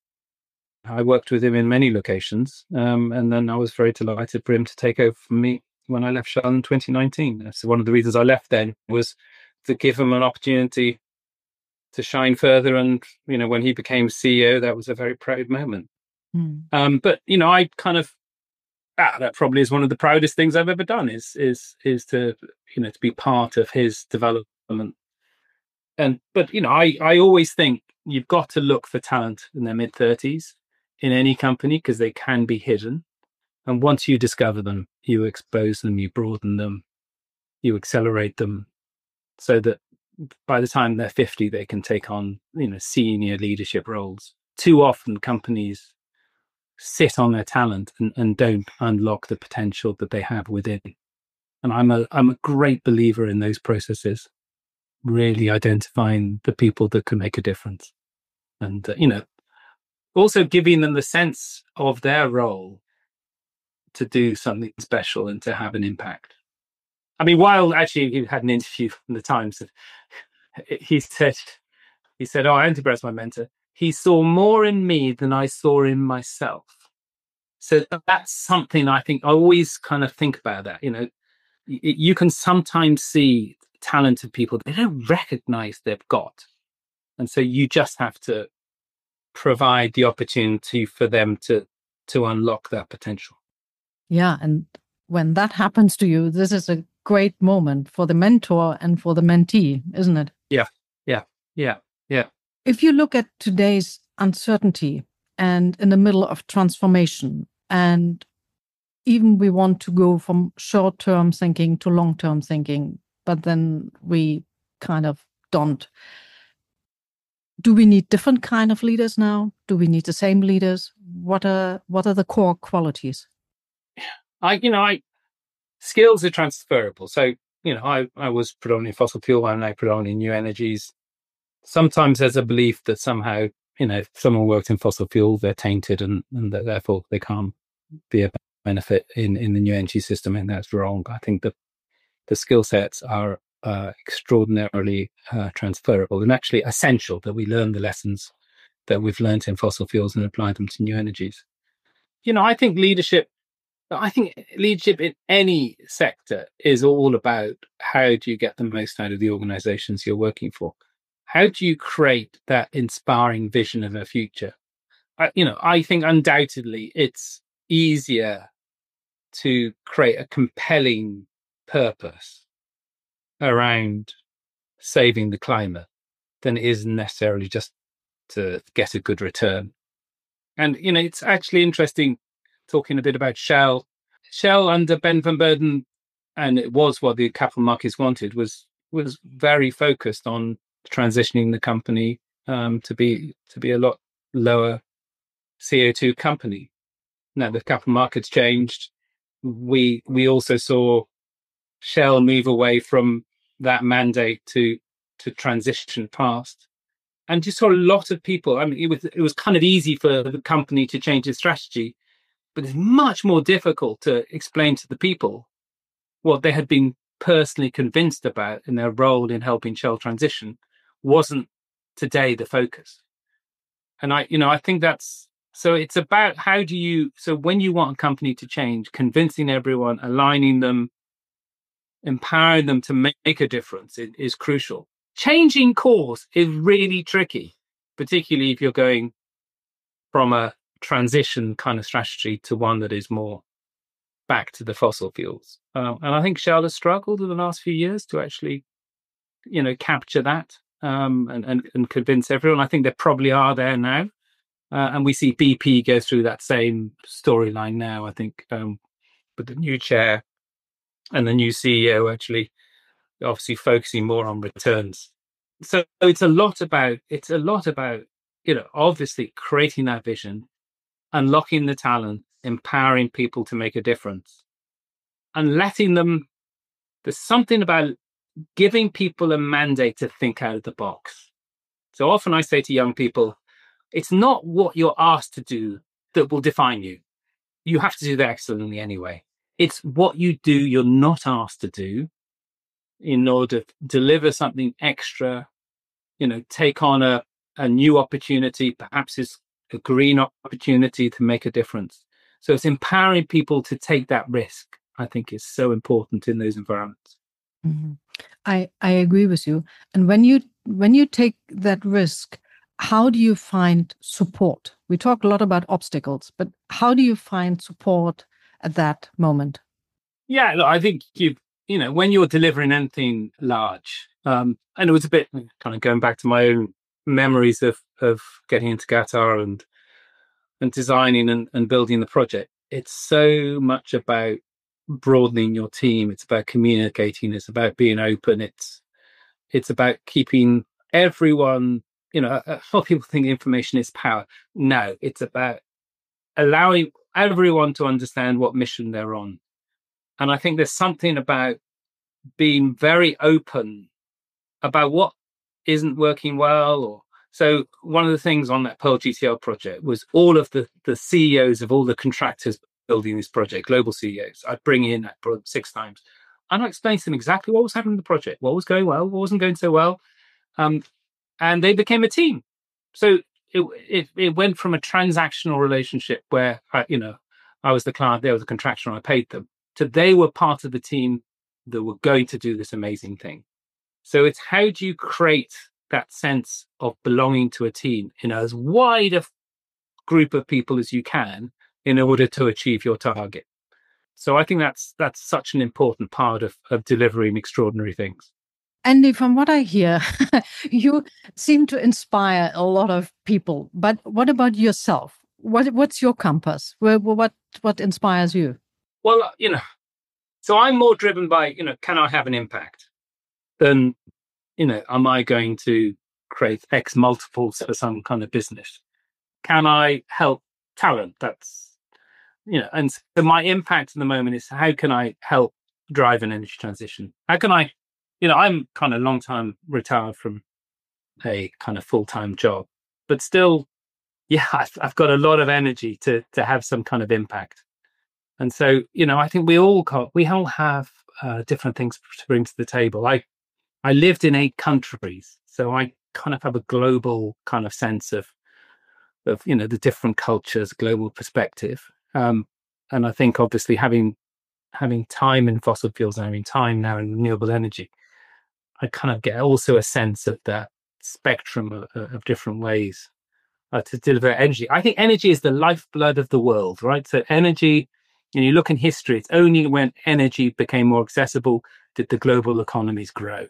I worked with him in many locations. Um, and then I was very delighted for him to take over from me when I left Shell in twenty nineteen. So one of the reasons I left then was to give him an opportunity to shine further. And, you know, when he became C E O, that was a very proud moment. Mm. Um, but, you know, I kind of, ah, that probably is one of the proudest things I've ever done is, is, is to, you know, to be part of his development. And, but, you know, I, I always think you've got to look for talent in their mid thirties in any company because they can be hidden. And once you discover them, you expose them, you broaden them, you accelerate them so that by the time they're fifty, they can take on, you know, senior leadership roles. Too often companies sit on their talent and, and don't unlock the potential that they have within. And I'm a I'm a great believer in those processes, really identifying the people that can make a difference. And, uh, you know, also giving them the sense of their role to do something special and to have an impact. I mean, while actually he had an interview from the Times, he said, he said, oh, Andy Brown's my mentor. He saw more in me than I saw in myself. So that's something I think I always kind of think about that. You know, you can sometimes see talented people they don't recognize they've got. And so you just have to provide the opportunity for them to to unlock that potential. Yeah. And when that happens to you, this is a great moment for the mentor and for the mentee, isn't it? Yeah. Yeah. Yeah. Yeah. If you look at today's uncertainty and in the middle of transformation, and even we want to go from short-term thinking to long-term thinking, but then we kind of don't. Do we need different kind of leaders now? Do we need the same leaders? What are what are the core qualities? I, you know, I skills are transferable. So, you know, I, I was predominantly fossil fuel. I'm now predominantly new energies. Sometimes there's a belief that somehow, you know, if someone worked in fossil fuel, they're tainted and, and that therefore they can't be a benefit in, in the new energy system. And that's wrong. I think that the skill sets are uh, extraordinarily uh, transferable and actually essential that we learn the lessons that we've learned in fossil fuels and apply them to new energies. You know, I think leadership, I think leadership in any sector is all about how do you get the most out of the organizations you're working for? How do you create that inspiring vision of a future? I, you know, I think undoubtedly it's easier to create a compelling purpose around saving the climate than it is necessarily just to get a good return. And, you know, it's actually interesting talking a bit about Shell. Shell under Ben van Beurden, and it was what the capital markets wanted, was was very focused on transitioning the company um, to be to be a lot lower C O two company. Now the capital markets changed. We we also saw Shell move away from that mandate to to transition fast. And just saw a lot of people. I mean, it was it was kind of easy for the company to change its strategy, but it's much more difficult to explain to the people what they had been personally convinced about in their role in helping Shell transition wasn't today the focus. And I, you know, I think that's, so it's about how do you, so when you want a company to change, convincing everyone, aligning them, empowering them to make, make a difference is, is crucial. Changing course is really tricky, particularly if you're going from a transition kind of strategy to one that is more back to the fossil fuels. Um, and I think Shell has struggled in the last few years to actually, you know, capture that um, and, and, and convince everyone. I think they probably are there now. Uh, and we see B P go through that same storyline now, I think, um, with the new chair and the new C E O actually obviously focusing more on returns. So it's a lot about, it's a lot about, you know, obviously creating that vision, unlocking the talent, empowering people to make a difference and letting them, there's something about giving people a mandate to think out of the box. So often I say to young people, it's not what you're asked to do that will define you. You have to do that excellently anyway. It's what you do you're not asked to do in order to deliver something extra, you know, take on a, a new opportunity, perhaps it's a green opportunity to make a difference. So it's empowering people to take that risk, I think is so important in those environments. Mm-hmm. I, I agree with you. And when you when you take that risk, how do you find support? We talk a lot about obstacles, but how do you find support at that moment? Yeah, look, I think you you know, when you're delivering anything large, um, and it was a bit kind of going back to my own memories of of getting into Qatar and and designing and, and building the project. it's so much about broadening your team. It's about communicating. It's about being open. It's it's about keeping everyone. You know, a lot of people think information is power. No, it's about allowing everyone to understand what mission they're on. And I think there's something about being very open about what isn't working well. Or so one of the things on that Pearl G T L project was all of the the C E Os of all the contractors building this project, global C E Os. I'd bring in six times, and I explained to them exactly what was happening in the project, what was going well, what wasn't going so well, um, and they became a team. So it, it it went from a transactional relationship where I, you know I was the client, they were the contractor, and I paid them, to they were part of the team that were going to do this amazing thing. So it's how do you create that sense of belonging to a team in as wide a group of people as you can in order to achieve your target. So I think that's that's such an important part of, of delivering extraordinary things. Andy, from what I hear, you seem to inspire a lot of people. But what about yourself? What what's your compass? What what, what inspires you? Well, you know, so I'm more driven by, you know, can I have an impact than, you know, am I going to create X multiples for some kind of business? Can I help talent? That's, you know, and so my impact at the moment is how can I help drive an energy transition? How can I, you know, I'm kind of long time retired from a kind of full-time job, but still, yeah, I've, I've got a lot of energy to to have some kind of impact. And so, you know, I think we all got, we all have uh, different things to bring to the table. I I lived in eight countries, so I kind of have a global kind of sense of of you know the different cultures, global perspective. Um, and I think obviously having having time in fossil fuels and having time now in renewable energy, I kind of get also a sense of that spectrum of, of different ways uh, to deliver energy. I think energy is the lifeblood of the world, right? So energy, and you look in history, it's only when energy became more accessible did the global economies grow.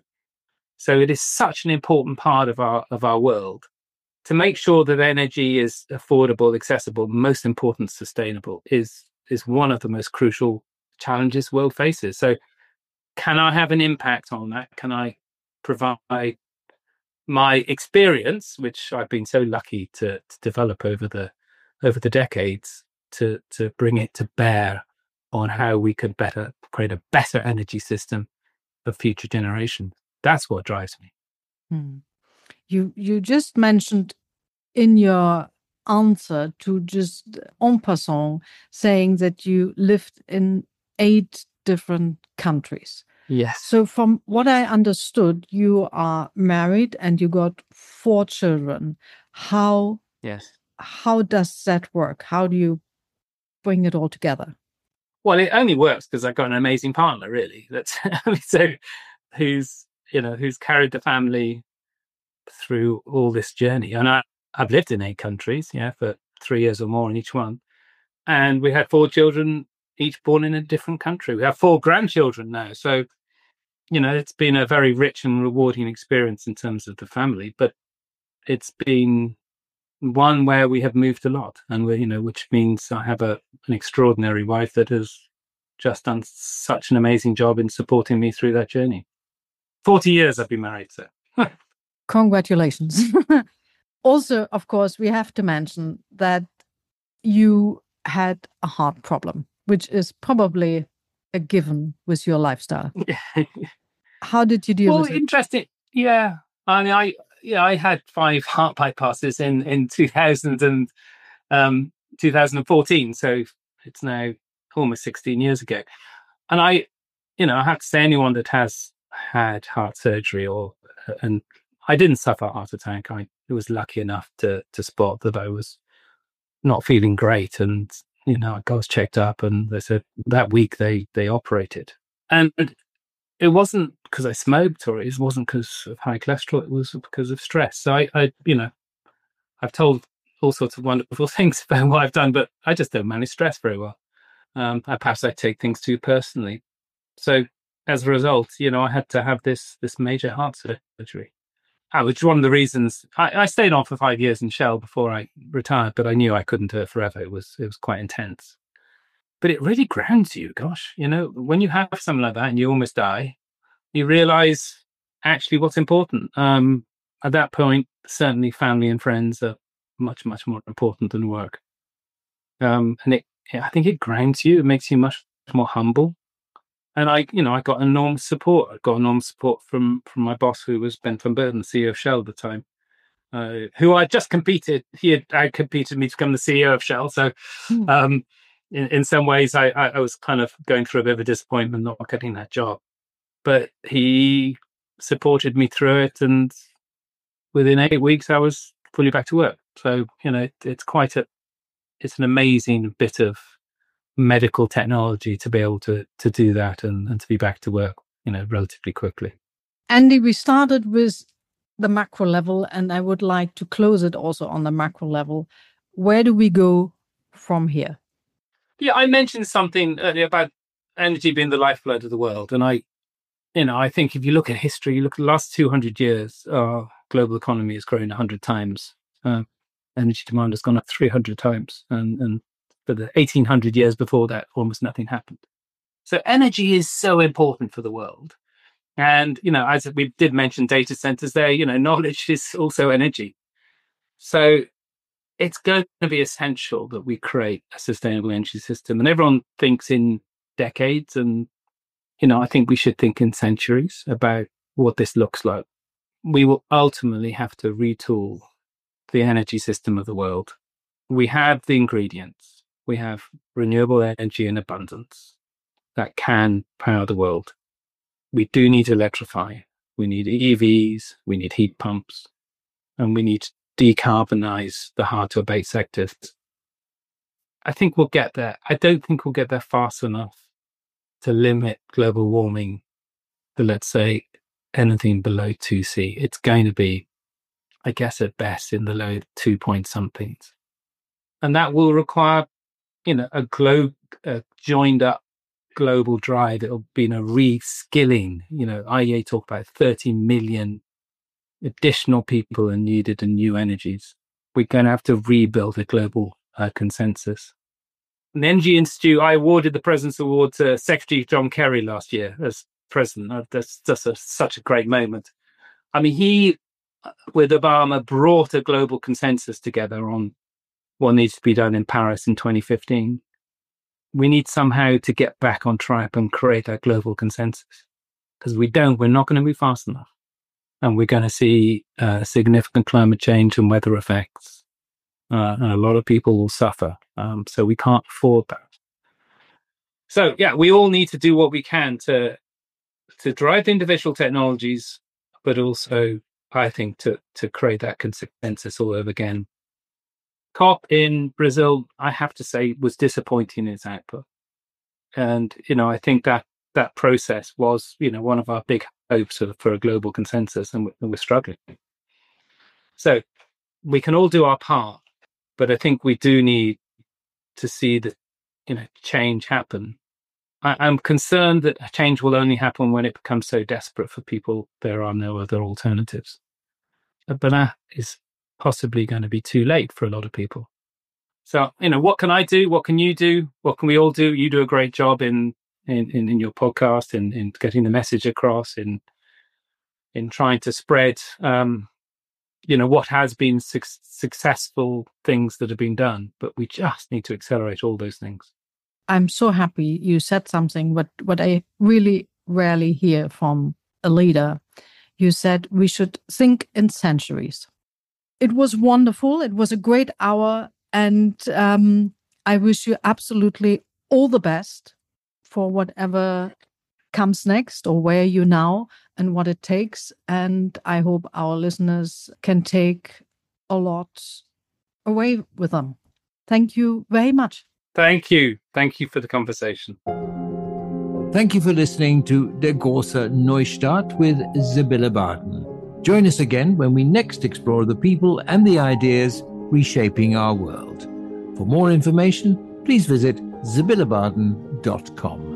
So it is such an important part of our of our world to make sure that energy is affordable, accessible, most important, sustainable is is one of the most crucial challenges the world faces. So can I have an impact on that? Can I provide my experience, which I've been so lucky to, to develop over the over the decades, to to bring it to bear on how we could better create a better energy system for future generations? That's what drives me. Hmm. You you just mentioned in your answer to just en passant saying that you lived in eight different countries. Yes. So from what I understood, you are married and you got four children. How Yes. How does that work? How do you bring it all together? Well, it only works because I've got an amazing partner, really. That's so who's you know who's carried the family through all this journey. And I, I've lived in eight countries, yeah, for three years or more in each one. And we had four children, each born in a different country. We have four grandchildren now. So, you know, it's been a very rich and rewarding experience in terms of the family, but it's been one where we have moved a lot, and we, you know, which means I have a an extraordinary wife that has just done such an amazing job in supporting me through that journey. Forty years I've been married, so congratulations. Also, of course, we have to mention that you had a heart problem, which is probably a given with your lifestyle. How did you deal well, with it? Interesting. Yeah. I mean, I yeah, I had five heart bypasses in in two thousand and um, two thousand fourteen. So it's now almost sixteen years ago. And I, you know, I have to say, anyone that has had heart surgery or and I didn't suffer a heart attack. I was lucky enough to to spot that I was not feeling great, and you know, I was checked up, and they said that week they they operated, and it wasn't because I smoked or it wasn't because of high cholesterol. It was because of stress. So I, I, you know, I've told all sorts of wonderful things about what I've done, but I just don't manage stress very well. Um, I, perhaps I take things too personally. So as a result, you know, I had to have this this major heart surgery. Uh, which is one of the reasons I, I stayed on for five years in Shell before I retired, but I knew I couldn't do it forever. It was it was quite intense. but it really grounds you. Gosh, you know, when you have something like that and you almost die, you realize actually what's important. Um, at that point, certainly family and friends are much, much more important than work. Um, and it, I think it grounds you. It makes you much more humble. And I, you know, I got enormous support. I got enormous support from from my boss, who was Ben van Beurden, the C E O of Shell at the time, uh, who I just competed. He had out competed me to become the C E O of Shell. So, mm. um, in, in some ways, I, I, I was kind of going through a bit of a disappointment not getting that job. But he supported me through it, and within eight weeks, I was fully back to work. So, you know, it, it's quite a, it's an amazing bit of medical technology to be able to to do that and, and to be back to work, you know, relatively quickly. Andy, we started with the macro level, and I would like to close it also on the macro level. Where do we go from here? Yeah, I mentioned something earlier about energy being the lifeblood of the world. And I, you know, I think if you look at history, you look at the last two hundred years, our global economy has grown one hundred times. Uh, energy demand has gone up three hundred times. And, and for the eighteen hundred years before that, almost nothing happened. So energy is so important for the world. And, you know, as we did mention data centers there, you know, knowledge is also energy. So it's going to be essential that we create a sustainable energy system. And everyone thinks in decades. And, you know, I think we should think in centuries about what this looks like. We will ultimately have to retool the energy system of the world. We have the ingredients. We have renewable energy in abundance that can power the world. We do need to electrify. We need E Vs, we need heat pumps, and we need to decarbonize the hard-to-abate sectors. I think we'll get there. I don't think we'll get there fast enough to limit global warming to, let's say, anything below two C. It's going to be, I guess, at best in the low two point somethings. And that will require, you know, a globe, a joined up global drive. It'll be a reskilling. You know, I E A talk about thirty million additional people are needed in new energies. We're going to have to rebuild a global uh, consensus. And the Energy Institute, I awarded the President's Award to Secretary John Kerry last year as president. Uh, that's just a, such a great moment. I mean, he, with Obama, brought a global consensus together on what needs to be done in Paris in twenty fifteen. We need somehow to get back on track and create that global consensus. Because we don't, we're not going to move fast enough. And we're going to see uh, significant climate change and weather effects. Uh, and a lot of people will suffer. Um, so we can't afford that. So, yeah, we all need to do what we can to to drive individual technologies, but also, I think, to, to create that consensus all over again. COP in Brazil, I have to say, was disappointing in its output. And, you know, I think that that process was, you know, one of our big hopes for, for a global consensus, and we're, we're struggling. So we can all do our part, but I think we do need to see that, you know, change happen. I, I'm concerned that change will only happen when it becomes so desperate for people there are no other alternatives. But that is possibly going to be too late for a lot of people. So, you know, what can I do? What can you do? What can we all do? You do a great job in in, in, in your podcast, in, in getting the message across, in in trying to spread, um, you know, what has been su- successful things that have been done. But we just need to accelerate all those things. I'm so happy you said something, but what I really rarely hear from a leader. You said we should think in centuries. It was wonderful. It was a great hour. And um, I wish you absolutely all the best for whatever comes next or where you're now and what it takes. And I hope our listeners can take a lot away with them. Thank you very much. Thank you. Thank you for the conversation. Thank you for listening to Der Große Neustart with Sibylle Barton. Join us again when we next explore the people and the ideas reshaping our world. For more information, please visit sibylle barton dot com.